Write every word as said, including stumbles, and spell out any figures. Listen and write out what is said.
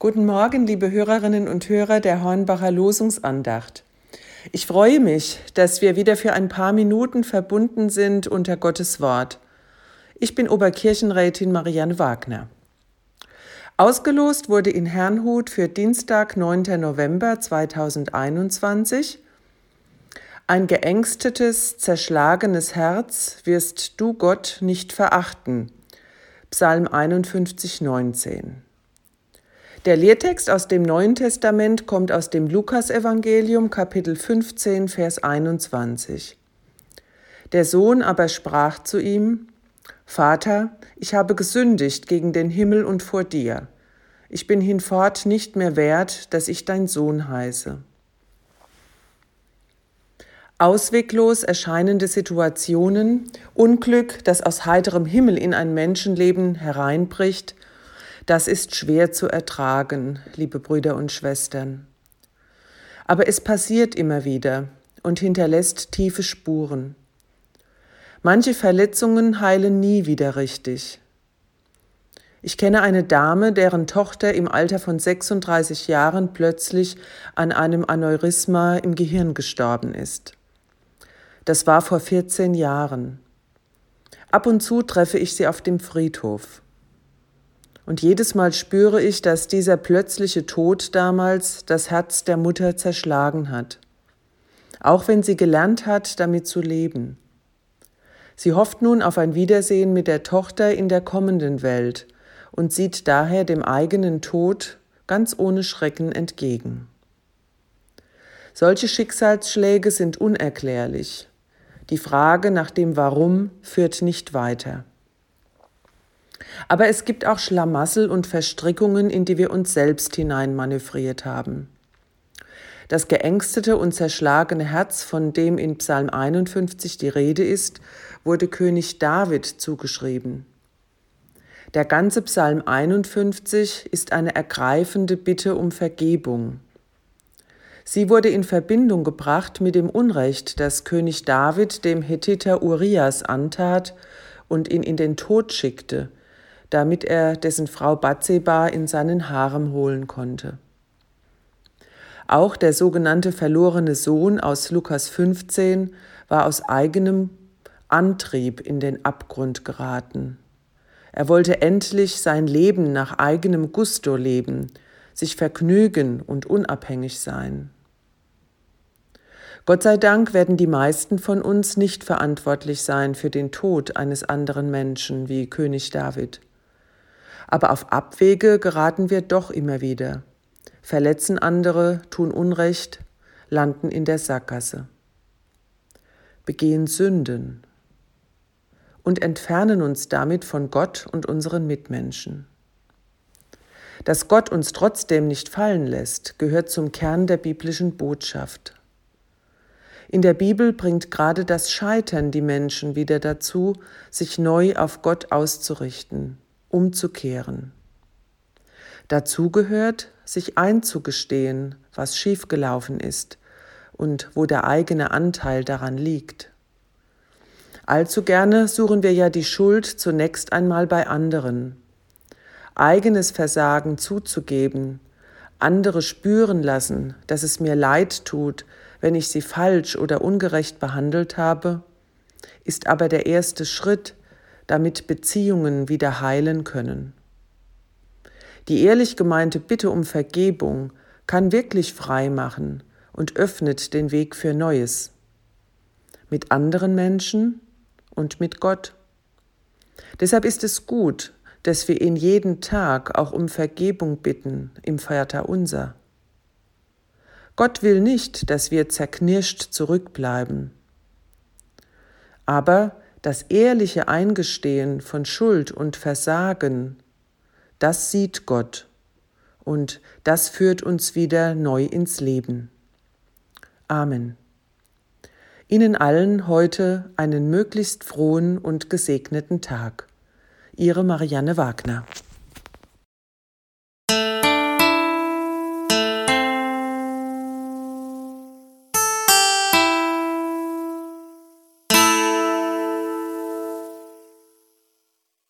Guten Morgen, liebe Hörerinnen und Hörer der Hornbacher Losungsandacht. Ich freue mich, dass wir wieder für ein paar Minuten verbunden sind unter Gottes Wort. Ich bin Oberkirchenrätin Marianne Wagner. Ausgelost wurde in Herrnhut für Dienstag, neunten November zweitausendeinundzwanzig: Ein geängstetes, zerschlagenes Herz wirst du, Gott, nicht verachten. Psalm einundfünfzig, neunzehn. Der Lehrtext aus dem Neuen Testament kommt aus dem Lukasevangelium, Kapitel fünfzehn, Vers einundzwanzig. Der Sohn aber sprach zu ihm: Vater, ich habe gesündigt gegen den Himmel und vor dir. Ich bin hinfort nicht mehr wert, dass ich dein Sohn heiße. Ausweglos erscheinende Situationen, Unglück, das aus heiterem Himmel in ein Menschenleben hereinbricht, das ist schwer zu ertragen, liebe Brüder und Schwestern. Aber es passiert immer wieder und hinterlässt tiefe Spuren. Manche Verletzungen heilen nie wieder richtig. Ich kenne eine Dame, deren Tochter im Alter von sechsunddreißig Jahren plötzlich an einem Aneurysma im Gehirn gestorben ist. Das war vor vierzehn Jahren. Ab und zu treffe ich sie auf dem Friedhof. Und jedes Mal spüre ich, dass dieser plötzliche Tod damals das Herz der Mutter zerschlagen hat. Auch wenn sie gelernt hat, damit zu leben. Sie hofft nun auf ein Wiedersehen mit der Tochter in der kommenden Welt und sieht daher dem eigenen Tod ganz ohne Schrecken entgegen. Solche Schicksalsschläge sind unerklärlich. Die Frage nach dem Warum führt nicht weiter. Aber es gibt auch Schlamassel und Verstrickungen, in die wir uns selbst hineinmanövriert haben. Das geängstete und zerschlagene Herz, von dem in Psalm einundfünfzig die Rede ist, wurde König David zugeschrieben. Der ganze Psalm einundfünfzig ist eine ergreifende Bitte um Vergebung. Sie wurde in Verbindung gebracht mit dem Unrecht, das König David dem Hethiter Urias antat und ihn in den Tod schickte, damit er dessen Frau Bathseba in seinen Harem holen konnte. Auch der sogenannte verlorene Sohn aus Lukas fünfzehn war aus eigenem Antrieb in den Abgrund geraten. Er wollte endlich sein Leben nach eigenem Gusto leben, sich vergnügen und unabhängig sein. Gott sei Dank werden die meisten von uns nicht verantwortlich sein für den Tod eines anderen Menschen wie König David. Aber auf Abwege geraten wir doch immer wieder, verletzen andere, tun Unrecht, landen in der Sackgasse, begehen Sünden und entfernen uns damit von Gott und unseren Mitmenschen. Dass Gott uns trotzdem nicht fallen lässt, gehört zum Kern der biblischen Botschaft. In der Bibel bringt gerade das Scheitern die Menschen wieder dazu, sich neu auf Gott auszurichten, umzukehren. Dazu gehört, sich einzugestehen, was schiefgelaufen ist und wo der eigene Anteil daran liegt. Allzu gerne suchen wir ja die Schuld zunächst einmal bei anderen. Eigenes Versagen zuzugeben, andere spüren lassen, dass es mir leid tut, wenn ich sie falsch oder ungerecht behandelt habe, ist aber der erste Schritt, damit Beziehungen wieder heilen können. Die ehrlich gemeinte Bitte um Vergebung kann wirklich frei machen und öffnet den Weg für Neues. Mit anderen Menschen und mit Gott. Deshalb ist es gut, dass wir ihn jeden Tag auch um Vergebung bitten im Vaterunser. Gott will nicht, dass wir zerknirscht zurückbleiben. Aber das ehrliche Eingestehen von Schuld und Versagen, das sieht Gott und das führt uns wieder neu ins Leben. Amen. Ihnen allen heute einen möglichst frohen und gesegneten Tag. Ihre Marianne Wagner.